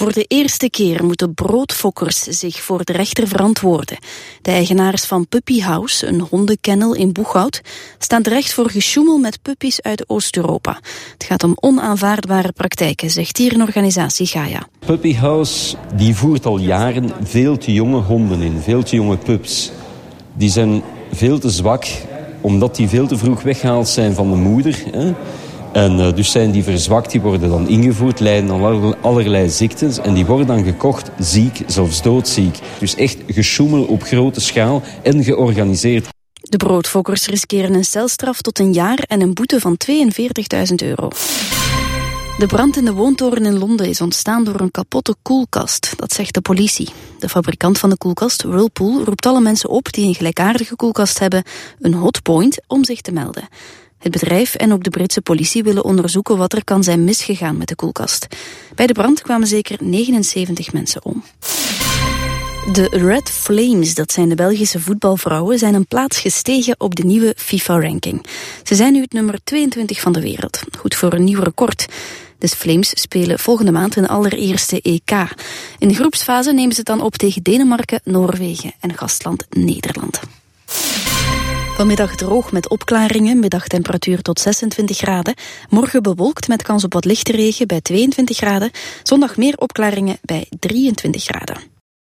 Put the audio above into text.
Voor de eerste keer moeten broodfokkers zich voor de rechter verantwoorden. De eigenaars van Puppy House, een hondenkennel in Boeghout, staan terecht voor gesjoemel met puppies uit Oost-Europa. Het gaat om onaanvaardbare praktijken, zegt dierenorganisatie Gaia. Puppy House die voert al jaren veel te jonge honden in, veel te jonge pups. Die zijn veel te zwak, omdat die veel te vroeg weggehaald zijn van de moeder. En dus zijn die verzwakt, die worden dan ingevoerd, lijden aan allerlei ziektes. En die worden dan gekocht ziek, zelfs doodziek. Dus echt gesjoemel op grote schaal en georganiseerd. De broodfokkers riskeren een celstraf tot 1 jaar en een boete van €42.000. De brand in de woontoren in Londen is ontstaan door een kapotte koelkast, dat zegt de politie. De fabrikant van de koelkast, Whirlpool, roept alle mensen op die een gelijkaardige koelkast hebben een hotpoint om zich te melden. Het bedrijf en ook de Britse politie willen onderzoeken wat er kan zijn misgegaan met de koelkast. Bij de brand kwamen zeker 79 mensen om. De Red Flames, dat zijn de Belgische voetbalvrouwen, zijn een plaats gestegen op de nieuwe FIFA-ranking. Ze zijn nu het nummer 22 van de wereld. Goed voor een nieuw record. De Flames spelen volgende maand hun allereerste EK. In de groepsfase nemen ze het dan op tegen Denemarken, Noorwegen en gastland Nederland. Vanmiddag droog met opklaringen, middagtemperatuur tot 26 graden. Morgen bewolkt met kans op wat lichte regen bij 22 graden. Zondag meer opklaringen bij 23 graden.